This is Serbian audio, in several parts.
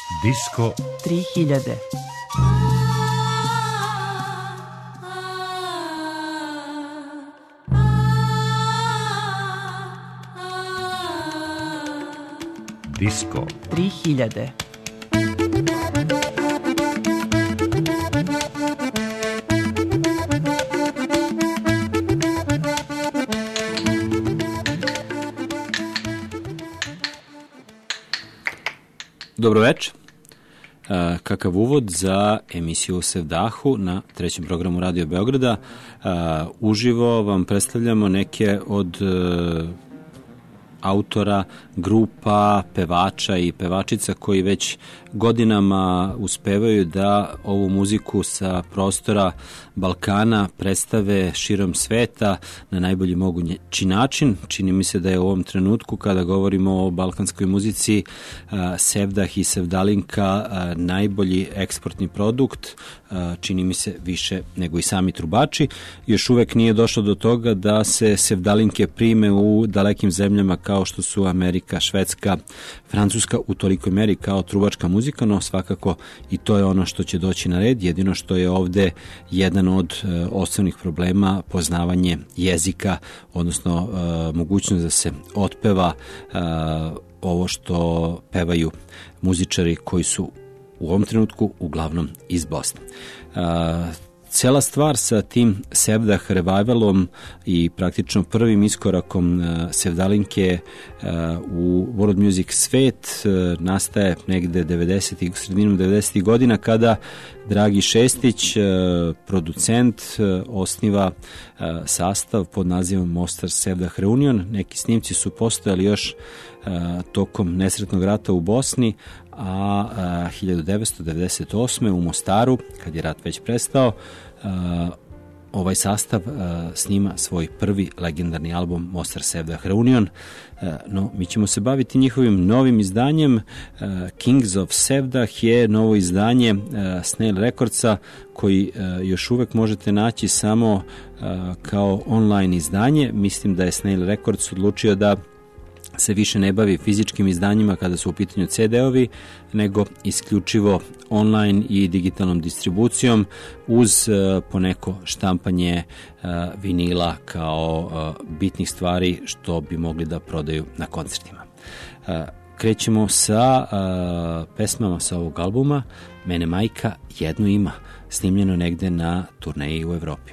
Disko 3000. Disko 3000. Dobro večer. Kakav uvod za emisiju Sevdahu na trećem programu Radio Beograda. Uživo vam predstavljamo neke od autora, grupa, pevača i pevačica koji već godinama uspevaju da ovu muziku sa prostora Balkana predstave širom sveta na najbolji mogući način. Čini mi se da je u ovom trenutku, kada govorimo o balkanskoj muzici, Sevdah i Sevdalinka najbolji eksportni produkt, čini mi se više nego i sami trubači. Još uvek nije došlo do toga da se Sevdalinke prime u dalekim zemljama kao što su Amerika, Švedska, Francuska u tolikoj meri kao trubačka muzika, no svakako i to je ono što će doći na red. Jedino što je ovde jedan od osnovnih problema poznavanje jezika, odnosno mogućnost da se otpeva ovo što pevaju muzičari koji su u ovom trenutku uglavnom iz Bosne. Cela stvar sa tim Sevdah revivalom i praktično prvim iskorakom Sevdalinke u world music svet nastaje negde sredinom 90. godina kada Dragi Šestić, producent, osniva sastav pod nazivom Mostar Sevdah Reunion. Neki snimci su postojali još tokom nesretnog rata u Bosni, a 1998. u Mostaru, kad je rat već prestao, ovaj sastav snima svoj prvi legendarni album Mostar Sevdah Reunion. No, mi ćemo se baviti njihovim novim izdanjem. Kings of Sevdah je novo izdanje Snail Recordsa, koji još uvek možete naći samo kao online izdanje. Mislim da je Snail Records odlučio da se više ne bavi fizičkim izdanjima kada su u pitanju CD-ovi, nego isključivo online i digitalnom distribucijom uz poneko štampanje vinila kao bitnih stvari što bi mogli da prodaju na koncertima. Krećemo sa pesmama sa ovog albuma. Mene majka jednu ima, snimljeno negde na turneji u Evropi.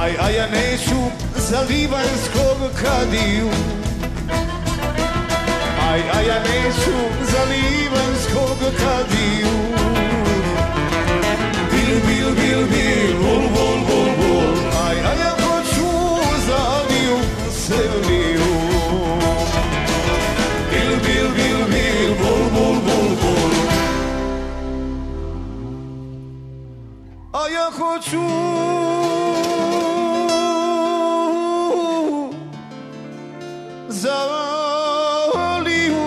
a ja neću za livanjskog kadiju. A ja neću za livanjskog kadiju. Bil, bil, bil, bil, bul, bul, bul, bul. A ja hoću za Aliju Sevliju. Bil, bil, bil, bil, bul, bul, bul, bul. A ja hoću za Aliju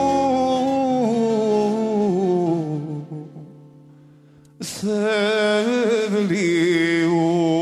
Sevliju.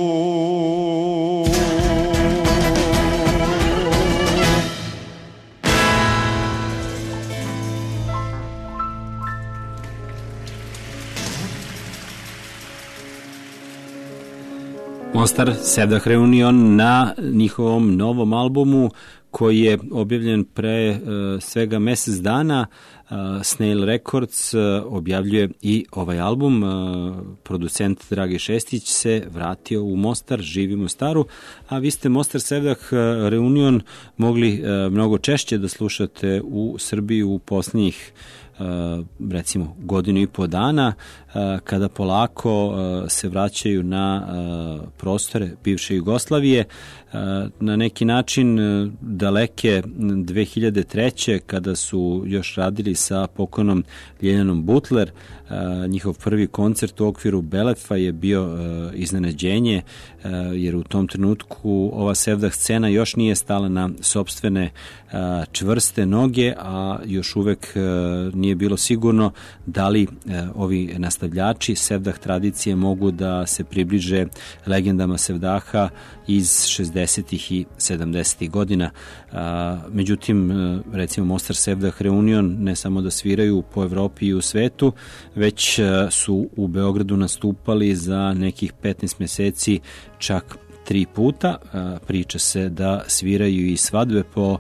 Mostar Sevdah Reunion na njihovom novom albumu koji je objavljen pre svega mesec dana. Snail Records objavljuje i ovaj album. Producent Dragi Šestić se vratio u Mostar, živi u Mostaru, a vi ste Mostar Sevdah Reunion mogli mnogo češće da slušate u Srbiji u posljednjih recimo godinu i po dana, kada polako se vraćaju na prostore bivše Jugoslavije. Na neki način daleke 2003. kada su još radili sa pokojnom Ljeljanom Butler, njihov prvi koncert u okviru Belefa je bio iznenađenje, jer u tom trenutku ova Sevdah scena još nije stala na sopstvene čvrste noge, a još uvek nije bilo sigurno da li ovi nastavljači Sevdah tradicije mogu da se približe legendama Sevdaha iz 60. i 70. godina. Međutim, recimo Mostar Sevdah Reunion ne samo da sviraju po Evropi i u svetu, već su u Beogradu nastupali za nekih 15 meseci čak 3 puta. Priča se da sviraju i svadbe po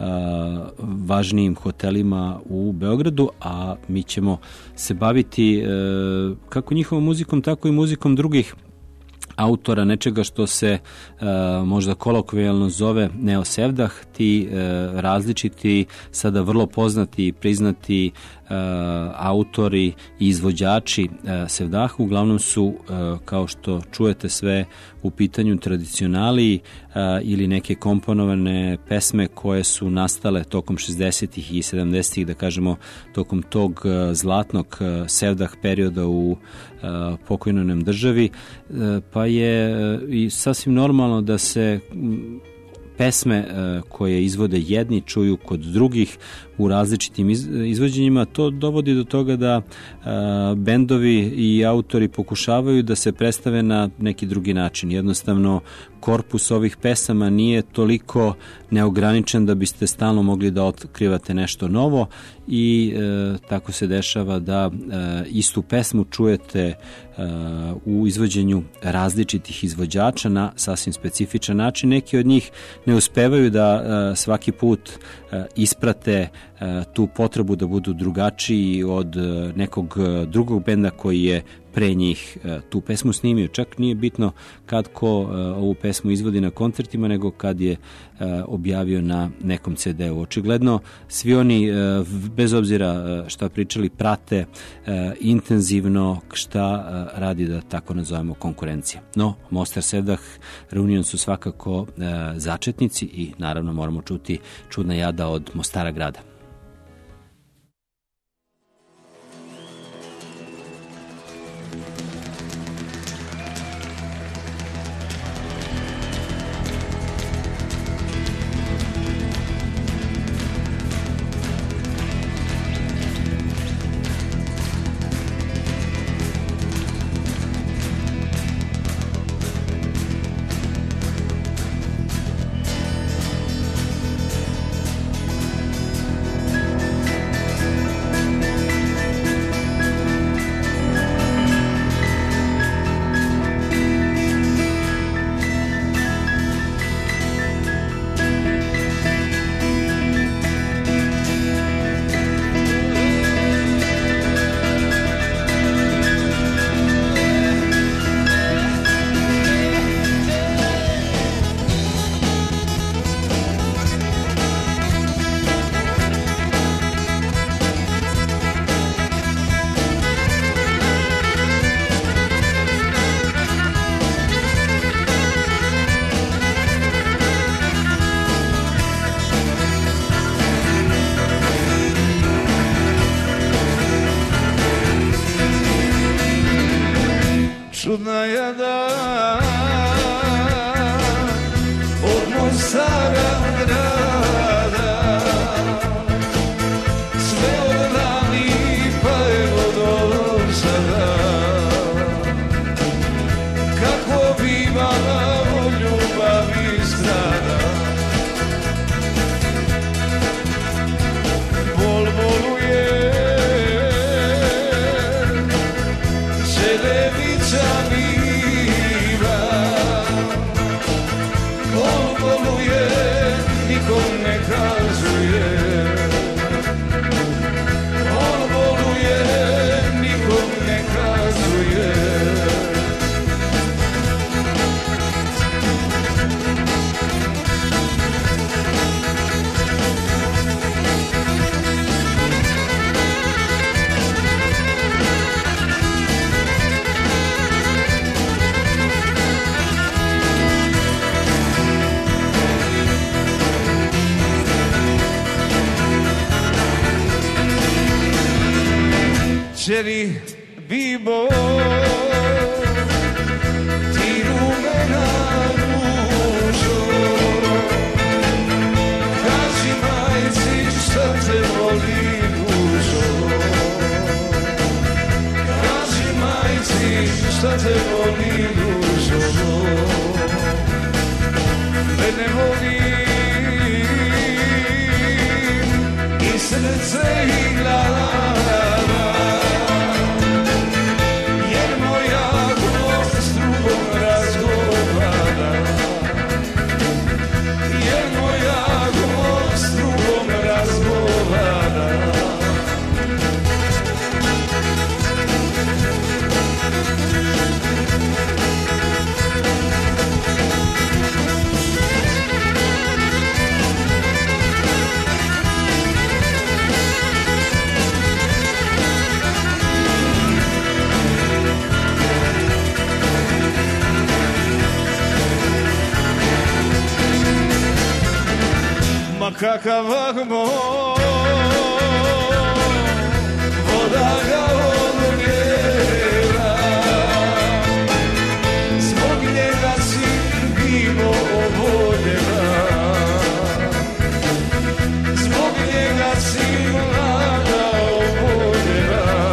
važnijim hotelima u Beogradu, a mi ćemo se baviti kako njihovom muzikom, tako i muzikom drugih autora, nečega što se možda kolokvijalno zove Neo Sevdah. Ti različiti, sada vrlo poznati i priznati autori i izvođači Sevdaha uglavnom su, kao što čujete, sve u pitanju tradicionali ili neke komponovane pesme koje su nastale tokom 60. i 70. da kažemo tokom tog zlatnog Sevdah perioda u pokojnoj nam državi, pa je i sasvim normalno da se pesme koje izvode jedni čuju kod drugih u različitim izvođenjima. To dovodi do toga da bendovi i autori pokušavaju da se predstave na neki drugi način. Jednostavno, korpus ovih pesama nije toliko neograničen da biste stalno mogli da otkrivate nešto novo i tako se dešava da istu pesmu čujete u izvođenju različitih izvođača na sasvim specifičan način. Neki od njih ne uspevaju da svaki put isprate tu potrebu da budu drugačiji od nekog drugog benda koji je pre njih tu pesmu snimio. Čak nije bitno kad ko ovu pesmu izvodi na koncertima, nego kad je objavio na nekom CD-u. Očigledno svi oni, bez obzira šta pričali, prate intenzivno šta radi, da tako nazovemo, konkurencija. No, Mostar Sevdah Reunion su svakako začetnici i naravno moramo čuti Čudna jada od Mostara grada. čudna jada od moj stara grada, sve od rani pa evo do sada, kako biva u ljubavi strada. Bol boluje, želevića biva, bol boluje, nikom ne kazuje, bol boluje, nikom ne kazuje. Čeri bibo, ti rumena ružo, kaži majci šta te voli dužo, kaži majci šta te voli dužo, mene voli i srce i glava. Ma kakav vahmo, voda ga odnijela, zbog njega si bimo oboljela, zbog njega si mlada oboljela.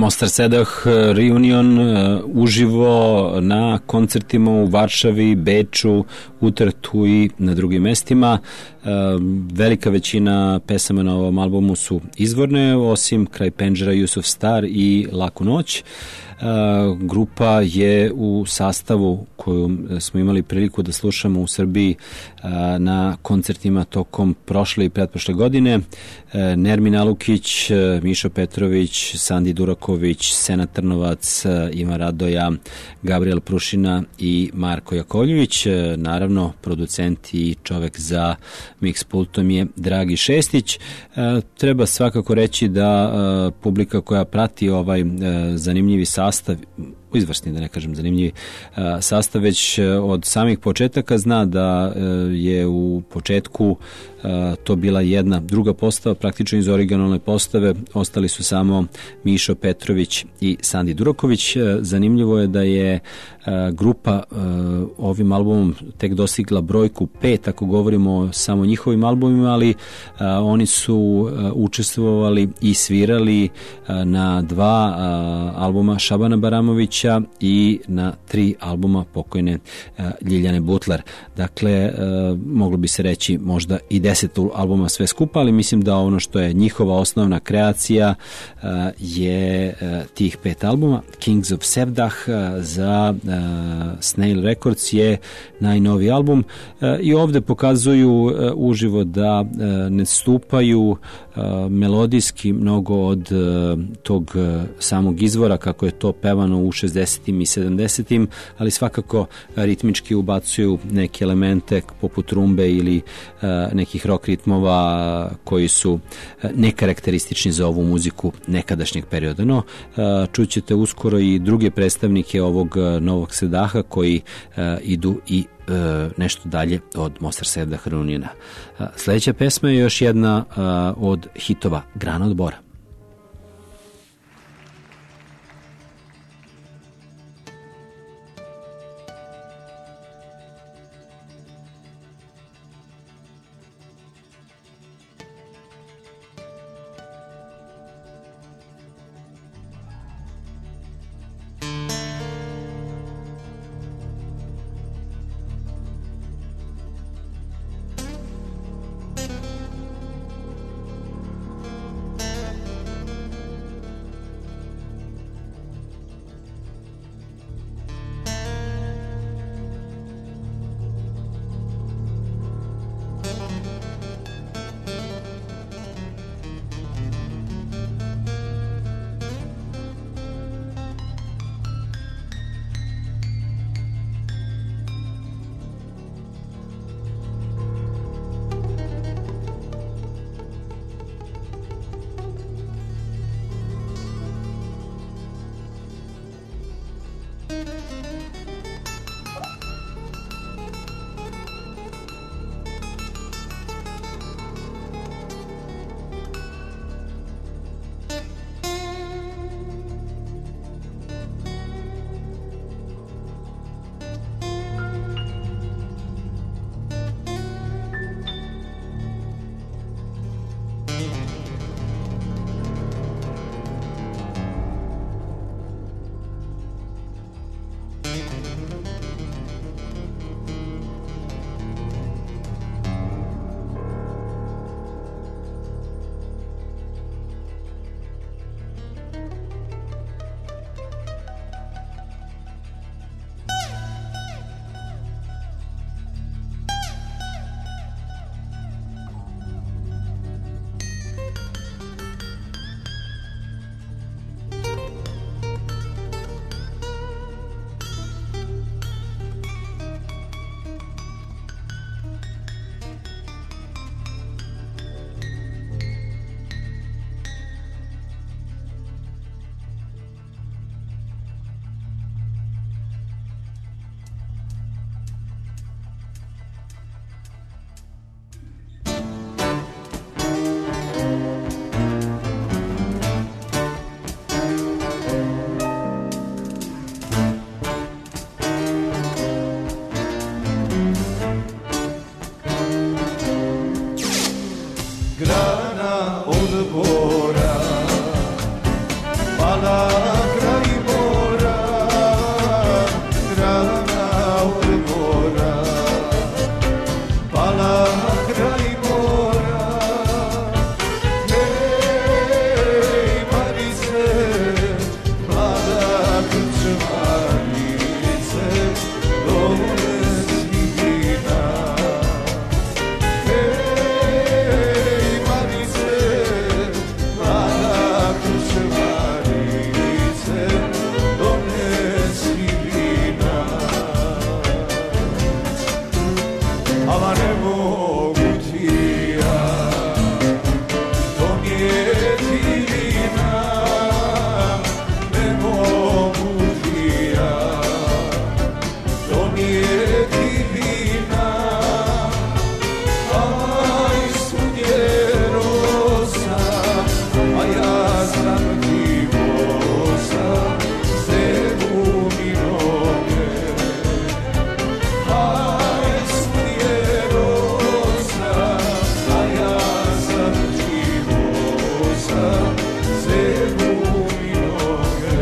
Mostar Sedah Reunion uživo na koncertima u Varšavi, Beču, Utrtu i na drugim mestima. Velika većina pesama na ovom albumu su izvorne, osim Kraj penđera, Jusuf Star i Laku noć. Grupa je u sastavu koju smo imali priliku da slušamo u Srbiji na koncertima tokom prošle i pretprošle godine. Nermin Alukić, Mišo Petrović, Sandi Duraković, Sena Trnovac, Ivan Radoja, Gabriel Prušina i Marko Jakovljević. Naravno, producent i čovek za mix pultom je Dragi Šestić. Treba svakako reći da publika koja prati ovaj zanimljivi sastav, izvrsni, da ne kažem zanimljivi sastav, već od samih početaka zna da je u početku to bila jedna druga postava, praktično iz originalne postave, ostali su samo Mišo Petrović i Sandi Duraković. Zanimljivo je da je grupa ovim albumom tek dostigla brojku 5, ako govorimo o samo njihovim albumima, ali oni su učestvovali i svirali na 2 albuma Šabana Baramovića i na 3 albuma pokojne Ljiljane Butler. Dakle, moglo bi se reći možda i 10 albuma sve skupa, ali mislim da ono što je njihova osnovna kreacija je tih 5 albuma. Kings of Sevdah za Snail Records je najnoviji album i ovde pokazuju uživo da ne stupaju melodijski mnogo od tog samog izvora kako je to pevano u 60. i 70. ali svakako ritmički ubacuju neke elemente poput rumbe ili nekih rock ritmova koji su nekarakteristični za ovu muziku nekadašnjeg perioda. No, čućete uskoro i druge predstavnike ovog novog Sedaha koji idu i nešto dalje od Mostar Sedah Reuniona. Sledeća pesma je još jedna od hitova Grana od bora. ama ne mogu ti ja. To mi je divina, ne mogu ti ja. To mi je divina, aj svud je rosa, a ja sam ti bosa, zebu mi noge. Aj svud je rosa, a ja sam ti bosa, zebu mi noge.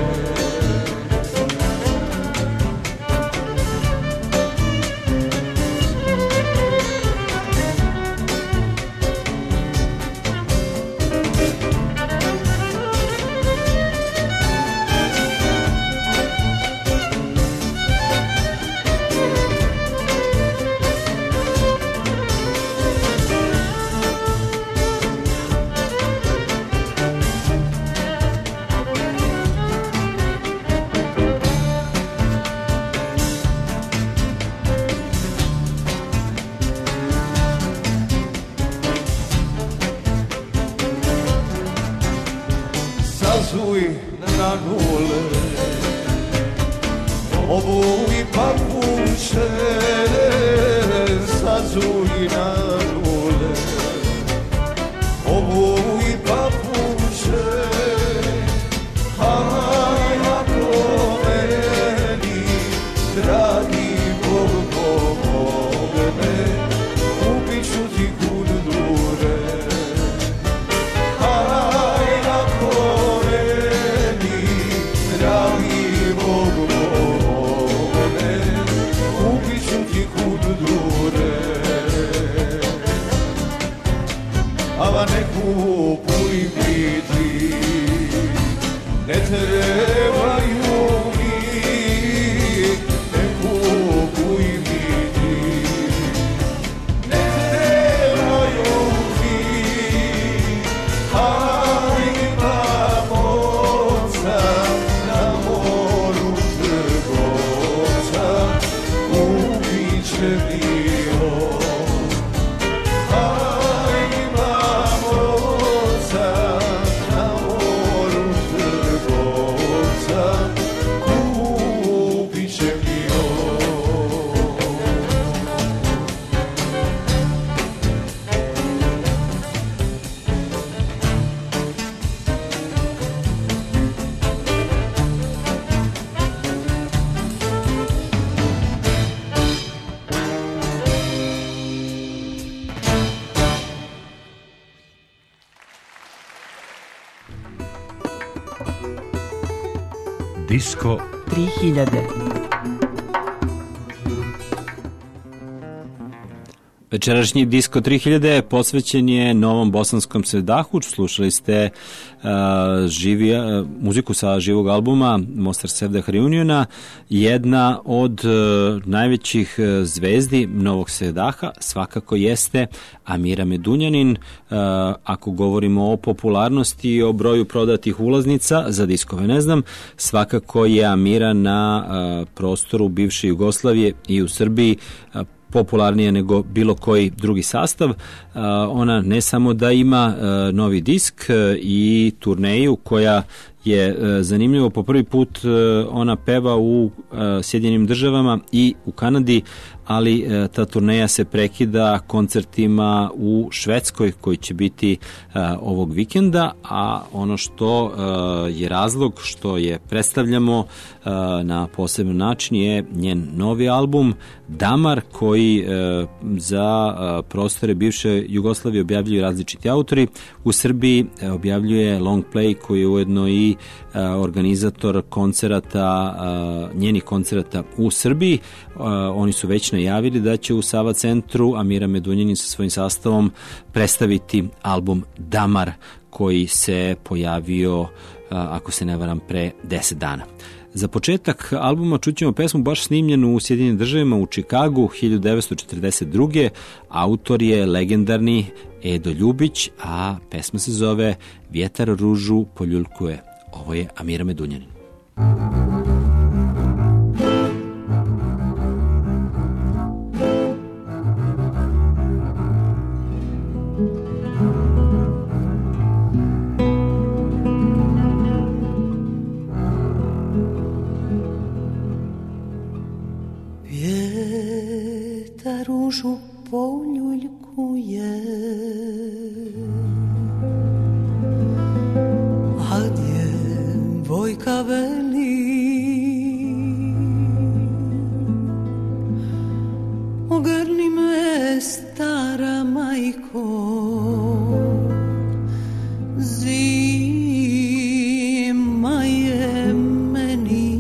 Sazuj na nule, obuj papuče, sazuj na nule, obuj papuče, aj ako meni, dragi Bog pomogne, kupit ću ti kundure. Aj ako meni, dragi Bog pomogne, kupit ću ti kundure. Ava ne kupuj mi ti, ne trebaju mi, ne kupuj mi ti, ne trebaju mi. Aj imam oca na moru trgovca, kupit će mi on. Aj imam oca na moru trgovca, kupit će mi on. Disko 3000. Večerašnji Disko 3000 posvećen je Novom Bosanskom Sevdahu. Slušali ste muziku sa živog albuma Mostar Sevdah Reuniona. Jedna od najvećih zvezdi Novog Sevdaha svakako jeste Amira Medunjanin. Ako govorimo o popularnosti i o broju prodatih ulaznica za diskove, ne znam, svakako je Amira na prostoru bivše Jugoslavije i u Srbiji popularnija nego bilo koji drugi sastav. Ona ne samo da ima novi disk i turneju koja je zanimljivo, po prvi put ona peva u Sjedinjenim Državama i u Kanadi, ali ta turneja se prekida koncertima u Švedskoj koji će biti ovog vikenda, a ono što je razlog što je predstavljamo na poseban način je njen novi album Damar, koji za prostore bivše Jugoslavije objavljuju različiti autori. U Srbiji objavljuje Long Play, koji je ujedno i organizator koncerata, njenih koncerata u Srbiji. Oni su već najavili da će u Sava centru Amira Medunjanin sa svojim sastavom predstaviti album Damar, koji se pojavio, ako se ne varam, pre 10 dana. Za početak albuma čućemo pesmu baš snimljenu u Sjedinjenim Državama u Čikagu 1942. Autor je legendarni Edo Ljubić, a pesma se zove Vjetar ružu poljuljkuje. Ovo je Amira Medunjanin. poljkuje. A djevojka veli, ogrni me stara majko, zima je meni.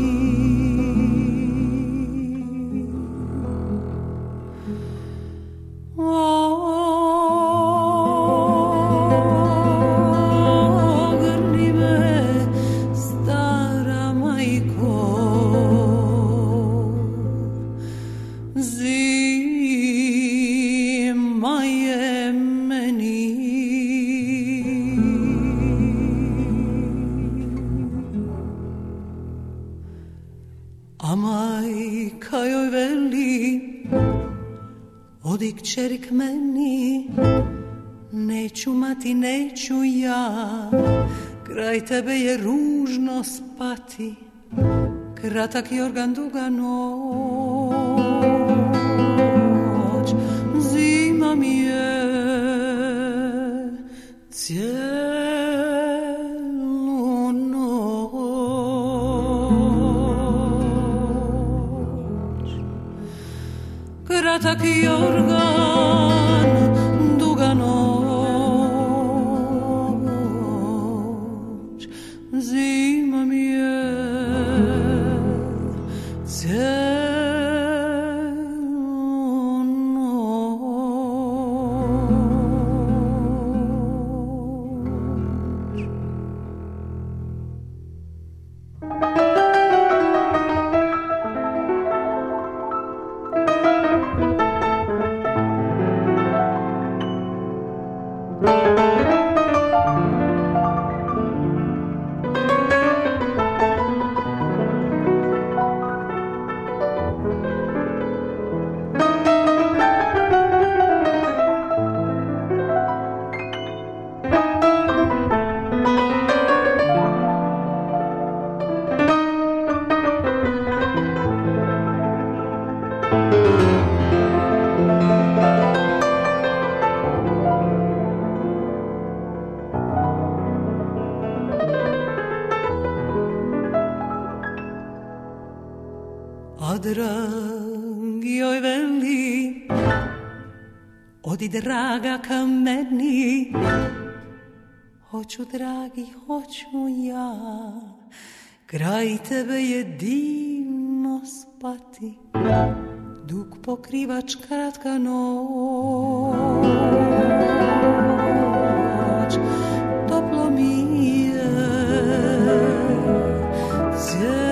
Ogrni me stara majko, zima je meni. A majka joj veli, odi kćeri k meni, neću mati, neću ja, kraj tebe je ružno spati, kratak jorgan, duga noć, zima mi je cijelu noć, kratak jorgan, duga noć, zima mi je cijelu noć. A dragi joj veli, odi draga ka meni, hoću dragi, hoću ja, kraj tebe je divno spati, dug pokrivač, kratka noć, toplo mi je cijelu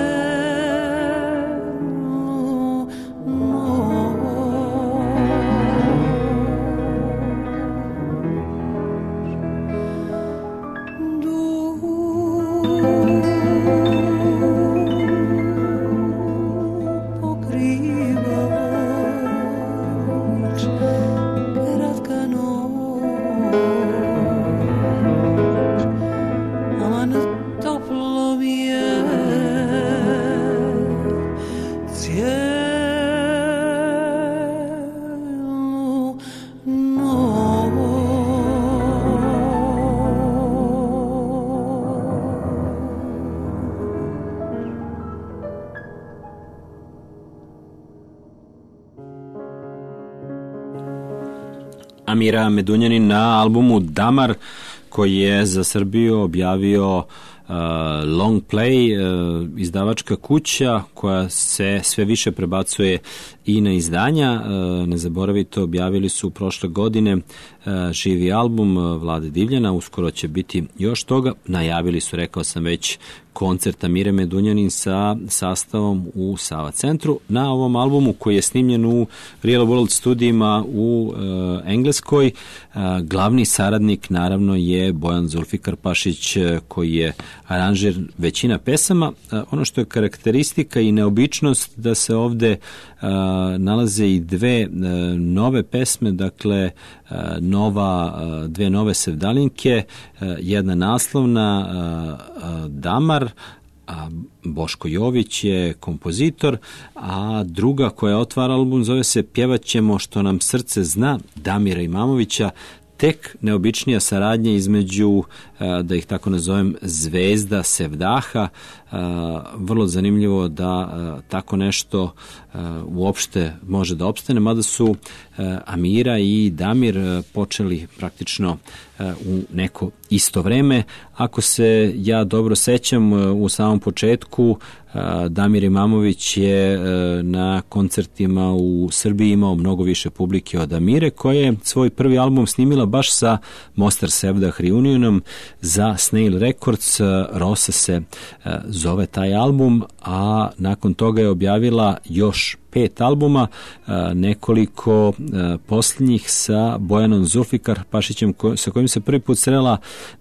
Amira Medunjanin na albumu Damar, koji je za Srbiju objavio Long Play, izdavačka kuća koja se sve više prebacuje i na izdanja. Ne zaboravite, objavili su prošle godine živi album Vlade Divljana, uskoro će biti još toga. Najavili su, rekao sam već, koncert Amire Medunjanin sa sastavom u Sava centru na ovom albumu koji je snimljen u Real World studijima u Engleskoj. Glavni saradnik naravno je Bojan Zulfikar Pašić, koji je aranžer većina pesama. Ono što je karakteristika i neobičnost da se ovde nalaze i dve nove pesme, dakle dve nove sevdalinke, jedna naslovna Damar, a Boško Jović je kompozitor, a druga koja otvara album zove se Pjevat ćemo što nam srce zna, Damira Imamovića. Tek neobičnija saradnja između, da ih tako nazovem, zvezda Sevdaha. Vrlo zanimljivo da tako nešto uopšte može da opstane, mada su Amira i Damir počeli praktično u neko isto vreme. Ako se ja dobro sećam, u samom početku Damir Imamović je na koncertima u Srbiji imao mnogo više publike od Amire, koja je svoj prvi album snimila baš sa Mostar Sevdah Reunionom za Snail Records. Rosa se zove taj album, a nakon toga je objavila još 5 albuma, nekoliko posljednjih sa Bojanom Zulfikar Pašićem, sa kojim se prvi put srela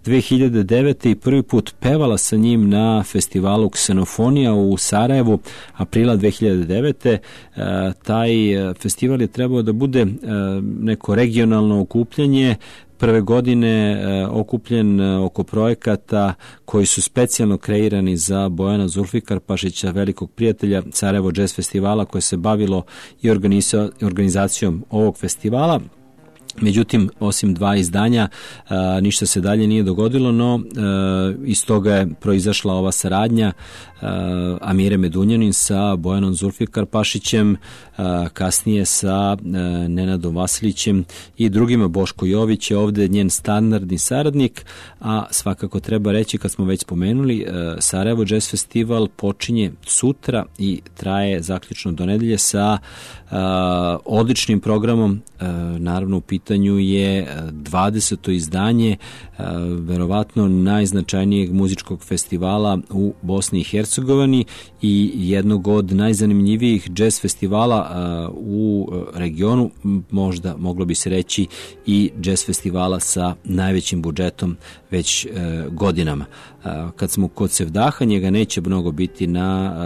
2009. i prvi put pevala sa njim na festivalu Ksenofonija u Sarajevu aprila 2009. Taj festival je trebao da bude neko regionalno okupljanje, prve godine okupljen oko projekata koji su specijalno kreirani za Bojana Zulfikar Pašića, velikog prijatelja Sarajevo Jazz Festivala, koje se bavilo i organizacijom ovog festivala. Međutim, osim 2 izdanja, ništa se dalje nije dogodilo, no iz toga je proizašla ova saradnja Amire Medunjanin sa Bojanom Zulfikar Pašićem, kasnije sa Nenadom Vasilićem i drugima. Boško Jović je ovde njen standardni saradnik, a svakako treba reći, kad smo već spomenuli, Sarajevo Jazz Festival počinje sutra i traje zaključno do nedelje sa odličnim programom. Naravno, u pitanju je 20. izdanje verovatno najznačajnijeg muzičkog festivala u Bosni i Hercegovini i jednog od najzanimljivijih jazz festivala u regionu, možda moglo bi se reći i jazz festivala sa najvećim budžetom već godinama. Kad smo kod Sevdaha, njega neće mnogo biti na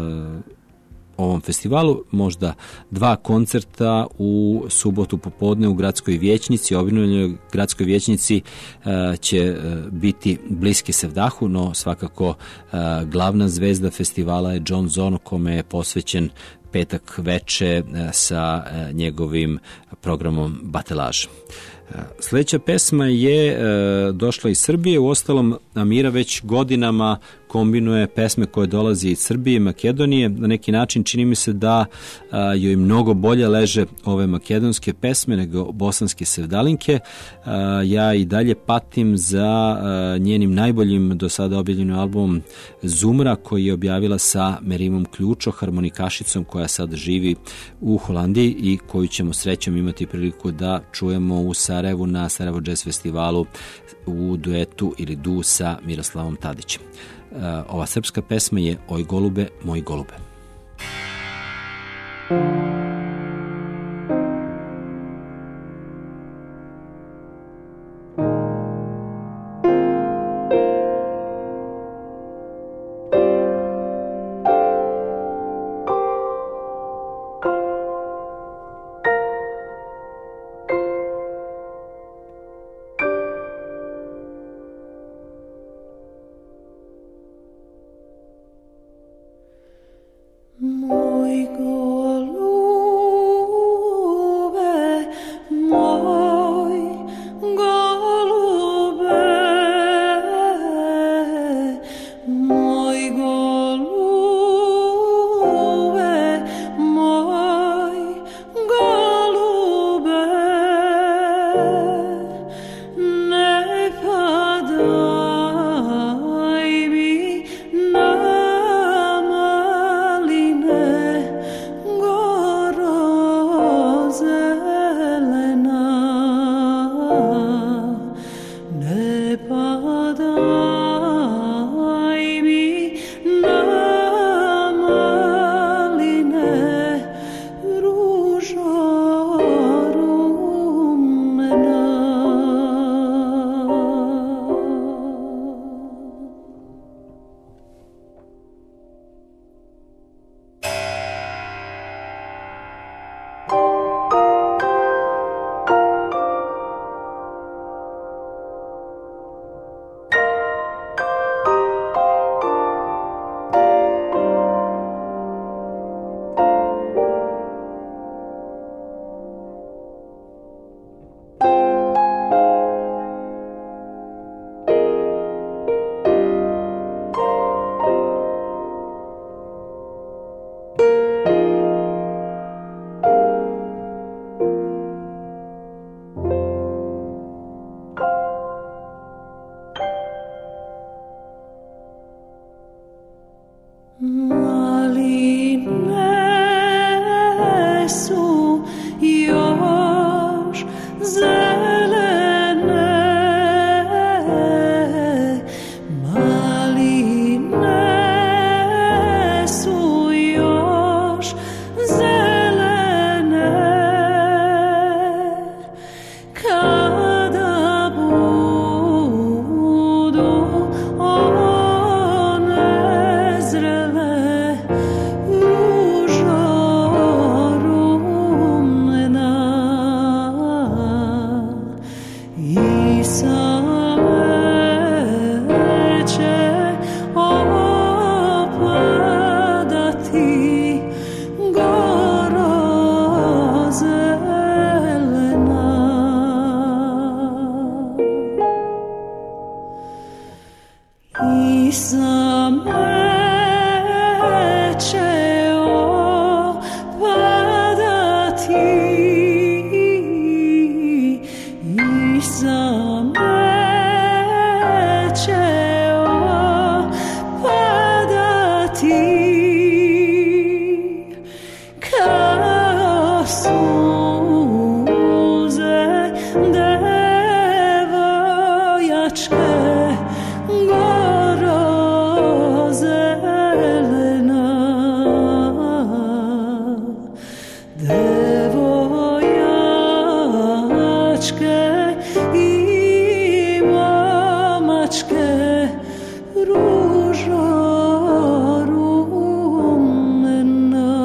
ovom festivalu, možda 2 koncerta u subotu popodne u Gradskoj vijećnici. Obnovljenoj Gradskoj vijećnici će biti bliski Sevdahu, no svakako glavna zvezda festivala je John Zorn, kome je posvećen petak veče sa njegovim programom Batelaž. Sljedeća pesma je došla iz Srbije. Uostalom, Amira već godinama kombinuje pesme koje dolazi iz Srbije i Makedonije. Na neki način čini mi se da joj mnogo bolje leže ove makedonske pesme nego bosanske sevdalinke. Ja i dalje patim za njenim najboljim do sada objavljenim albumom Zumra, koji je objavila sa Merimom Ključo, harmonikašicom koja sad živi u Holandiji i koju ćemo srećom imati priliku da čujemo u Sarajevu na Sarajevo Jazz Festivalu u duetu ili du sa Miroslavom Tadićem. Ova srpska pesma je Oj golube, moj golube. Moj golube, moj golube, moj golube, moj golube, ne padaj mi na ružo rumena. mačke i mamačke, ruža rumena.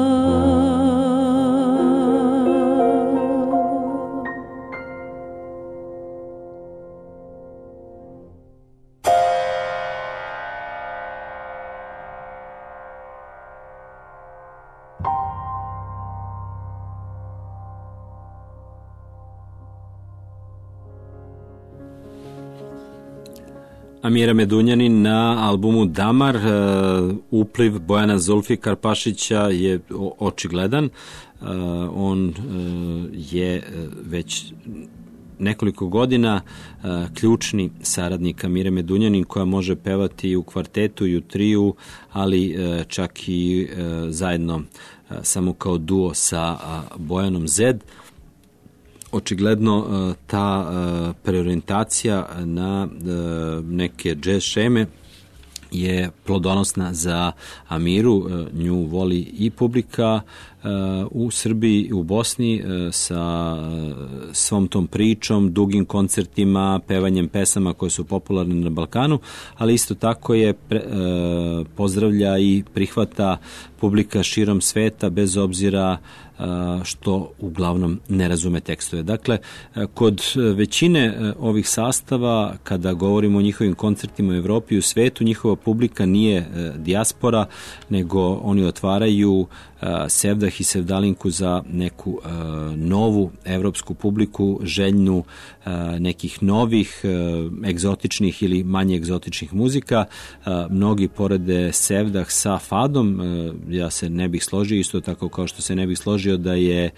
Amira Medunjanin na albumu Damar. Upliv Bojana Zulfikarpašića je očigledan. On je već nekoliko godina ključni saradnik Amire Medunjanin, koja može pevati u kvartetu i u triju, ali čak i zajedno samo kao duo sa Bojanom Zed. Očigledno ta preorijentacija na neke jazz šeme je plodonosna za Amiru. Nju voli i publika u Srbiji i u Bosni sa svom tom pričom, dugim koncertima, pevanjem pesama koje su popularne na Balkanu, ali isto tako je pozdravlja i prihvata publika širom sveta, bez obzira što uglavnom ne razume tekstove. Dakle, kod većine ovih sastava, kada govorimo o njihovim koncertima u Evropi i u svetu, njihova publika nije dijaspora, nego oni otvaraju Sevdah i Sevdalinku za neku novu evropsku publiku, željnu nekih novih, egzotičnih ili manje egzotičnih muzika. Mnogi porede Sevdah sa fadom. Ja se ne bih složio, isto tako kao što se ne bih složio da je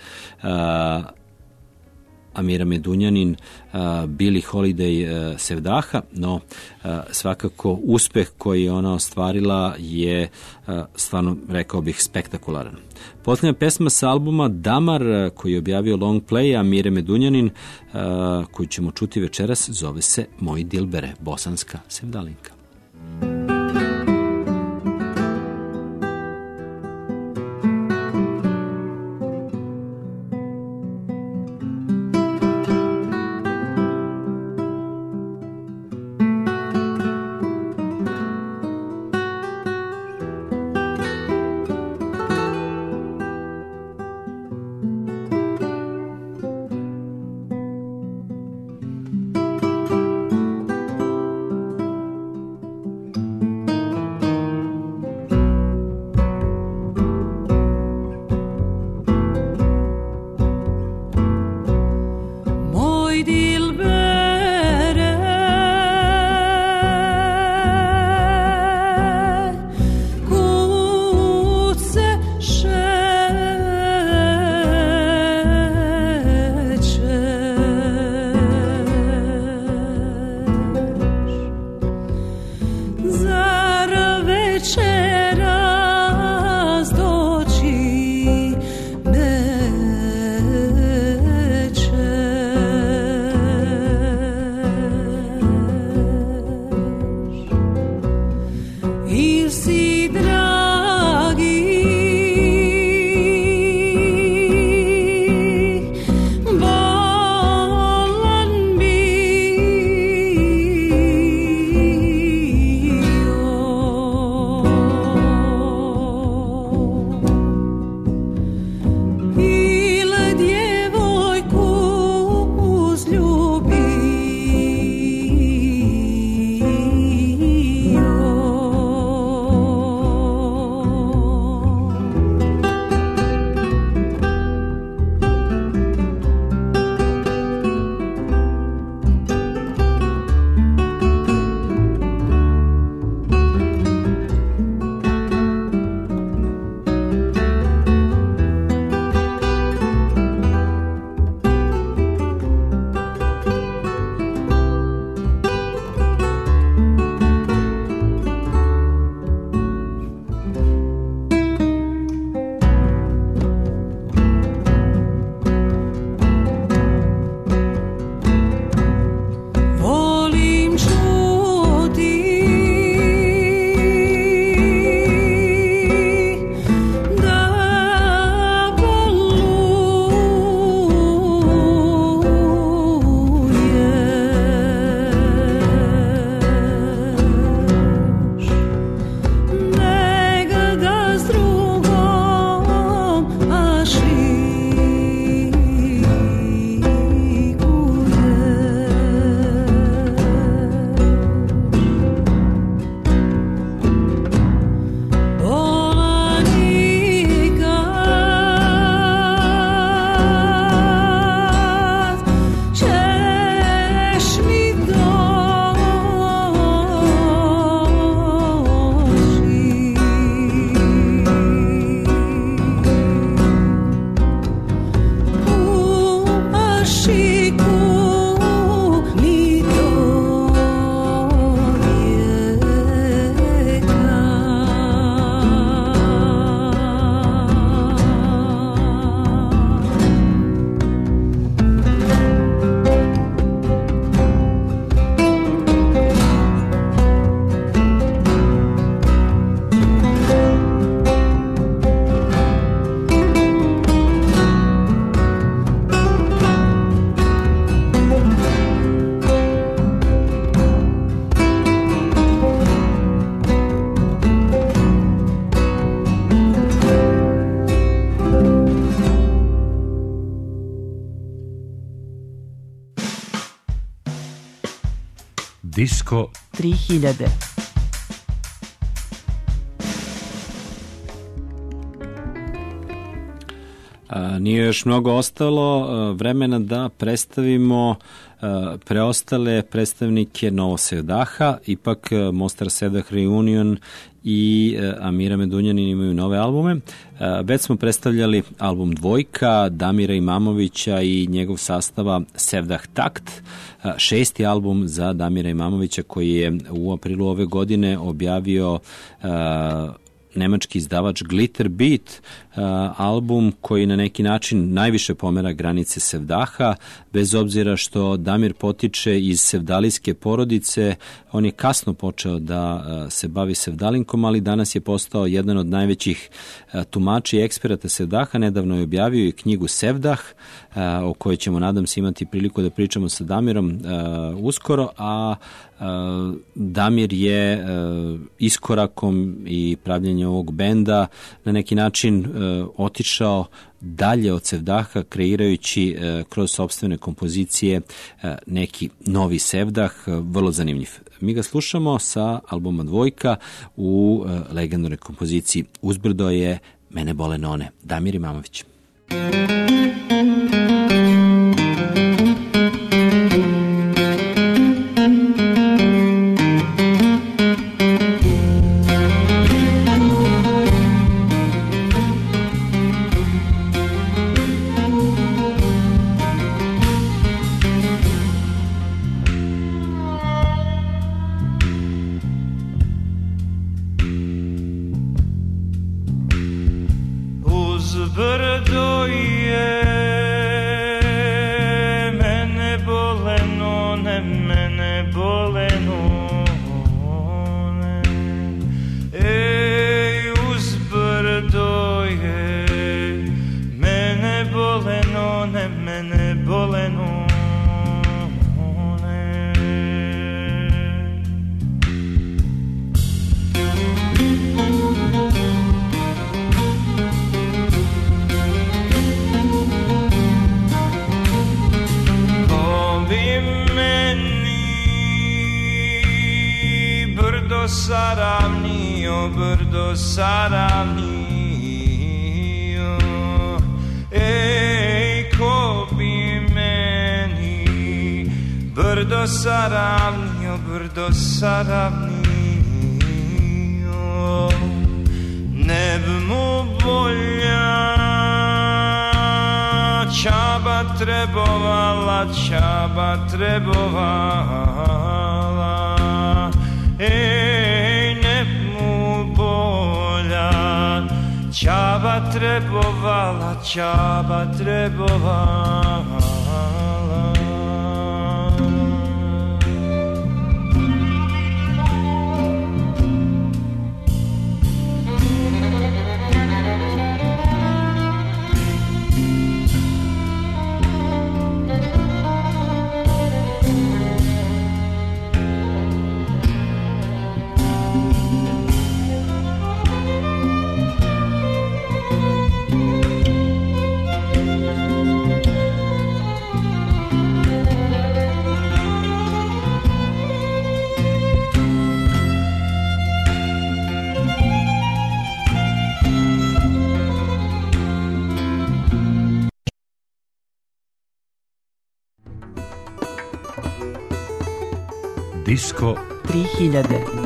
Amira Medunjanin Billie Holiday Sevdaha, no svakako uspeh koji je ona ostvarila je stvarno, rekao bih, spektakularan. Posljednja pesma sa albuma Damar, koji je objavio long play Amire Medunjanin, koju ćemo čuti večeras, zove se Moj Dilbere, bosanska Sevdalinka. Disko 3000. Nije još mnogo ostalo vremena da predstavimo preostale predstavnike Novog Sevdaha. Ipak Mostar Sevdah Reunion i Amira Medunjanin imaju nove albume. Već smo predstavljali album Dvojka, Damira Imamovića i njegov sastava Sevdah Takt, 6. album za Damira Imamovića koji je u aprilu ove godine objavio nemački izdavač Glitter Beat, album koji na neki način najviše pomera granice Sevdaha, bez obzira što Damir potiče iz sevdalijske porodice. On je kasno počeo da se bavi sevdalinkom, ali danas je postao jedan od najvećih tumača i eksperata Sevdaha. Nedavno je objavio i knjigu Sevdah, o kojoj ćemo, nadam se, imati priliku da pričamo sa Damirom uskoro, a Damir je iskorakom i pravljenjem ovog benda na neki način otišao dalje od Sevdaha, kreirajući kroz sopstvene kompozicije neki novi Sevdah, vrlo zanimljiv. Mi ga slušamo sa albuma Dvojka u legendarnoj kompoziciji Uzbrdo je Mene bole none, Damir Imamović. Uzbrdo je mene bole none, mene bole none. Ej, uzbrdo je mene bole none, mene bole none. Saravnio, brdo saravnio, ej, ko bi meni brdo saravnio, brdo saravnio, ne bi mu bolja čaba trebovala, čaba trebovala, ej, ne mu bolja čaba trebovala, čaba trebovala. Disko 3000.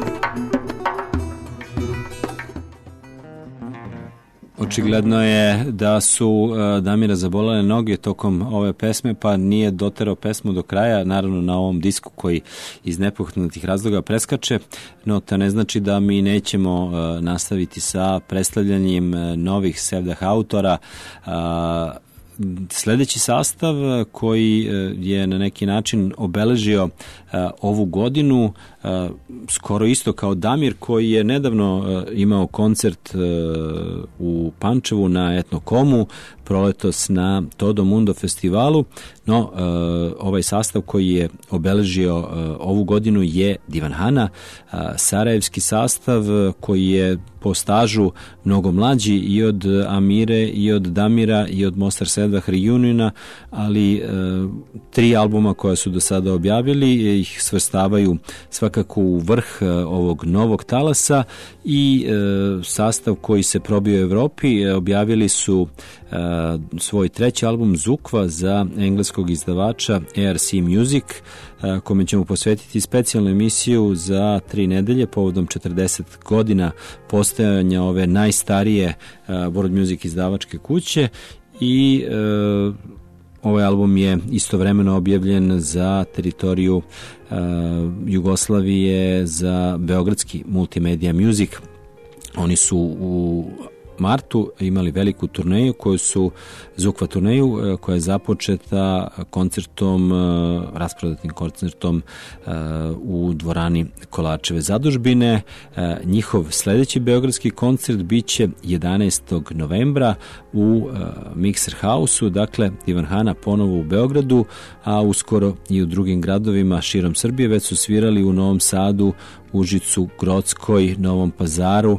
Očigledno je da su Damira zabolele noge tokom ove pesme, pa nije doterao pesmu do kraja, naravno na ovom disku koji iz nepohnutih razloga preskače, no to ne znači da mi nećemo nastaviti sa predstavljanjem novih Sevdah autora. Sledeći sastav koji je na neki način obeležio ovu godinu, skoro isto kao Damir, koji je nedavno imao koncert u Pančevu na Etnokomu, proletos na Todo Mundo festivalu, no ovaj sastav koji je obeležio ovu godinu je Divan Hana, sarajevski sastav koji je po stažu mnogo mlađi i od Amire i od Damira i od Mostar Sedvah Reuniona, ali 3 albuma koja su do sada objavili ih svrstavaju svakako u vrh ovog novog talasa i sastav koji se probio u Evropi objavili su svoj 3. album Zukva za engleskog izdavača ARC Music, kome ćemo posvetiti specijalnu emisiju za 3 nedelje povodom 40 godina postojanja ove najstarije world music izdavačke kuće i ovaj album je istovremeno objavljen za teritoriju Jugoslavije za beogradski Multimedia Music. Oni su u martu imali veliku turneju koju su Zukva turneju koja je započeta koncertom, rasprodatim koncertom u dvorani Kolačeve zadužbine. Njihov sledeći beogradski koncert biće 11. novembra u Mixer House-u, dakle Divan Hana ponovo u Beogradu, a uskoro i u drugim gradovima širom Srbije. Već su svirali u Novom Sadu, Užicu, Grockoj, Novom Pazaru,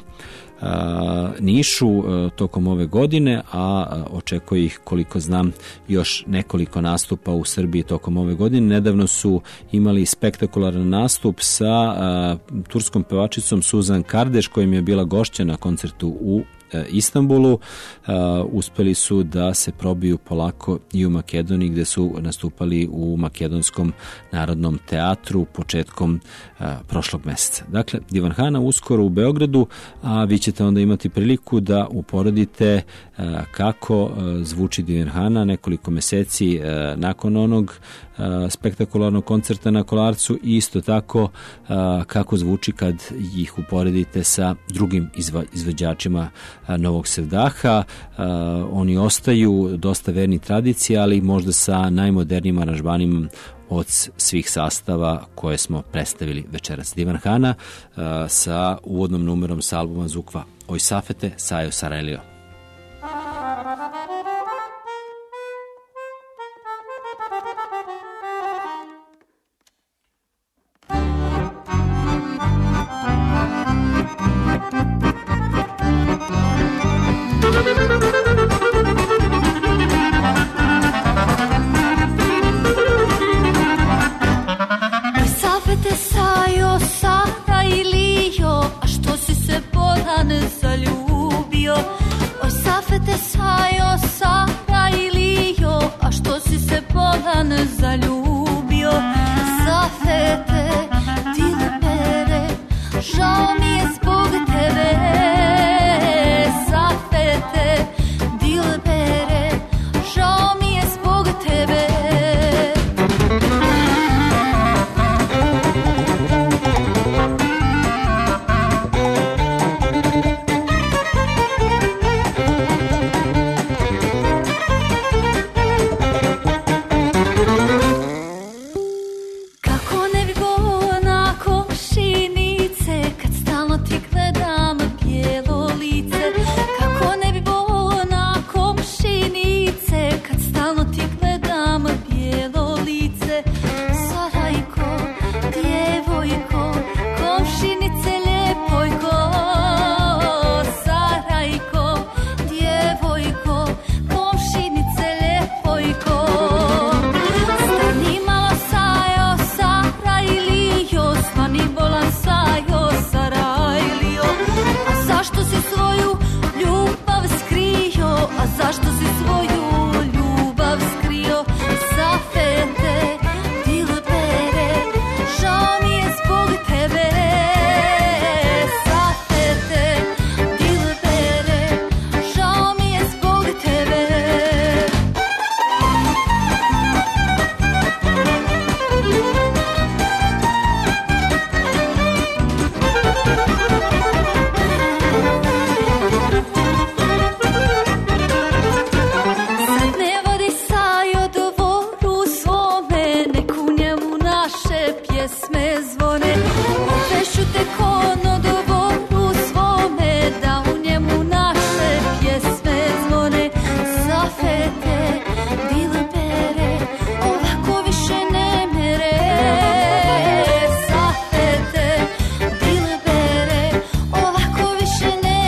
Nišu tokom ove godine, a očekuje ih, koliko znam, još nekoliko nastupa u Srbiji tokom ove godine. Nedavno su imali spektakularan nastup sa turskom pevačicom Suzan Kardeš, kojim je bila gošća na koncertu u Istanbulu. Uspeli su da se probiju polako i u Makedoniji, gde su nastupali u Makedonskom narodnom teatru početkom prošlog meseca. Dakle, Divan Hana uskoro u Beogradu, a vi ćete onda imati priliku da uporedite kako zvuči Divan Hana nekoliko meseci nakon onog spektakularnog koncerta na Kolarcu i isto tako kako zvuči kad ih uporedite sa drugim izvođačima Novog Sevdaha. Oni ostaju dosta verni tradiciji, ali možda sa najmodernijim aranžmanima od svih sastava koje smo predstavili večeras. Divan Hana sa uvodnom numerom sa albuma Zukva Oj Safete, Sajo Sarajlio. Zaljubio Safete, Dilbere, žao mi je zbog tebe. Safete, Dilbere, žao mi je zbog tebe. Ne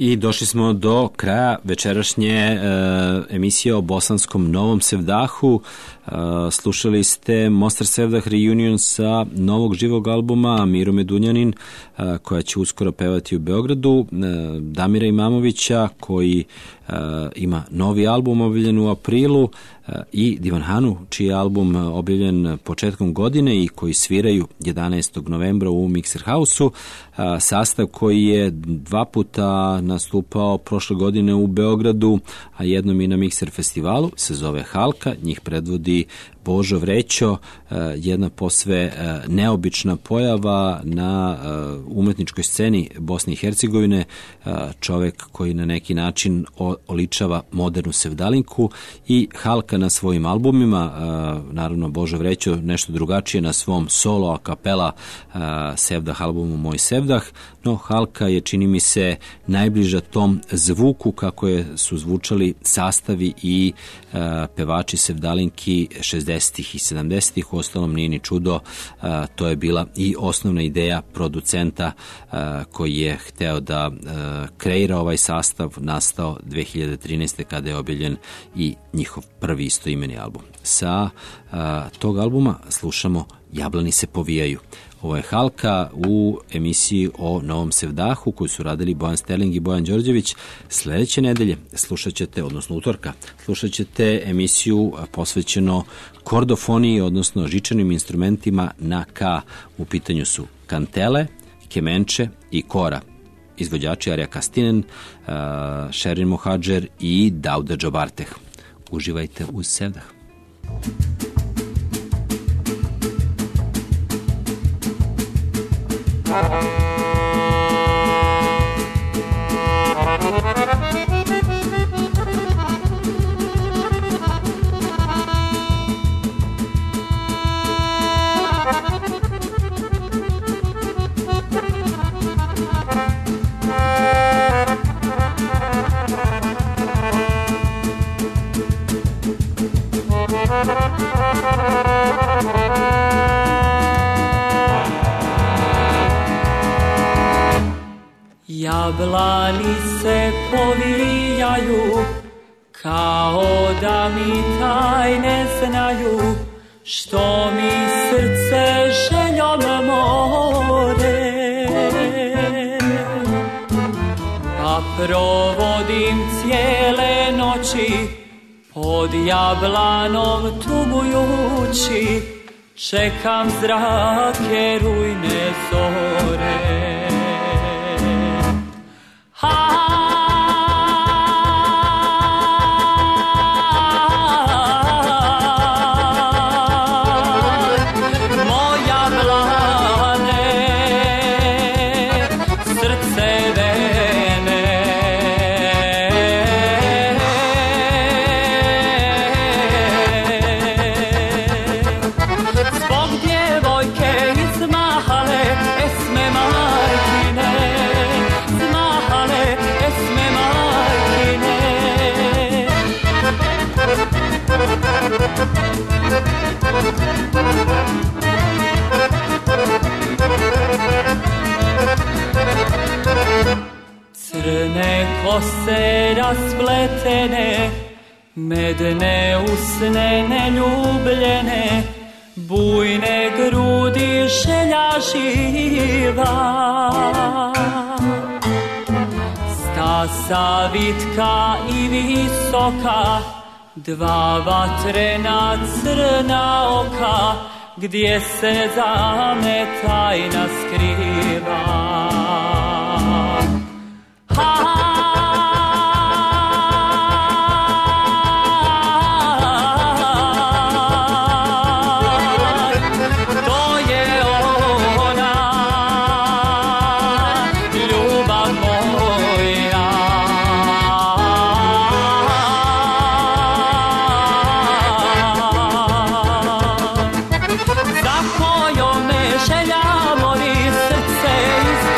I došli smo do kraja večerašnje emisije o bosanskom Novom Sevdahu. Slušali ste Mostar Sevdah Reunion sa novog živog albuma Miro Medunjanin, koja će uskoro pevati u Beogradu, Damira Imamovića koji ima novi album objavljen u aprilu, i Divanhanu čiji je album objavljen početkom godine i koji sviraju 11. novembra u Mixer House-u. Sastav koji je 2 puta nastupao prošle godine u Beogradu, a jednom i na Mixer festivalu, se zove Halka, njih predvodi Božo Vrećo, jedna posve neobična pojava na umetničkoj sceni Bosne i Hercegovine, čovek koji na neki način oličava modernu sevdalinku, i Halka na svojim albumima, naravno Božo Vrećo nešto drugačije na svom solo a kapela Sevdah albumu Moj Sevdah, no Halka je, čini mi se, najbliža tom zvuku kako su zvučali sastavi i pevači sevdalinki 60-ih i 70-ih, u ostalom nije ni čudo, to je bila i osnovna ideja producenta koji je hteo da kreira ovaj sastav, nastao 2013. kada je objavljen i njihov prvi istoimeni album. Sa tog albuma slušamo Jablani se povijaju. Ovo je Halka u emisiji o Novom Sevdahu koju su radili Bojan Sterling i Bojan Đorđević. Sledeće nedelje slušat ćete, odnosno utorka, slušat ćete emisiju posvećeno kordofoniji, odnosno žičanim instrumentima na K. U pitanju su kantele, kemenče i kora. Izvođači Arja Kastinen, Šerin Mohadžer i Dauda Džobarteh. Uživajte uz Sevdah. Jablani se povijaju, kao da mi tajne znaju, što mi srce željom more. Pa provodim cijele noći, pod jablanom tugujući, čekam zrake rujne zore. Moja blane, srce vene, zbog djevojke iz male esme majkine, esme majkine. Crne kose raspletene, medne usne neljubljene, bujne grudi želja živa. Stasa vitka i visoka, dva vatrena crna oka, gdje se za me tajna skriva. Za kojom me želja mori, srce iz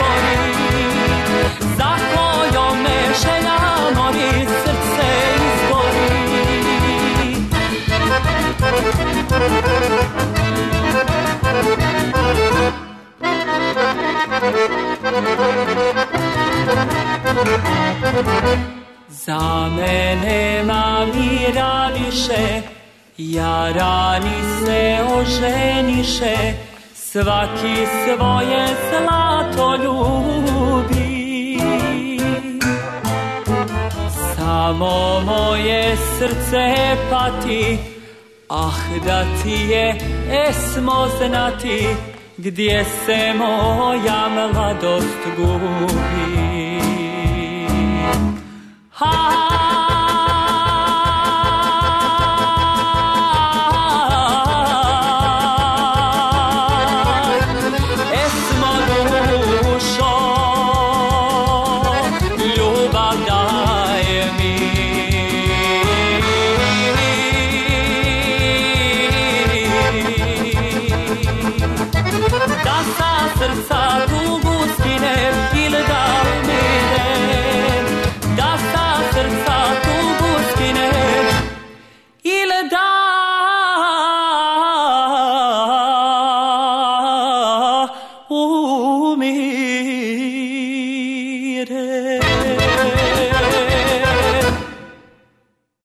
nema mira više, jarani se oženiše, svaki svoje zlato ljubi. Samo moje srce pati, ah da ti je esmo znati, gdje se moja mladost gubi. Esmo dušo, ljubav daje mi, da sa srca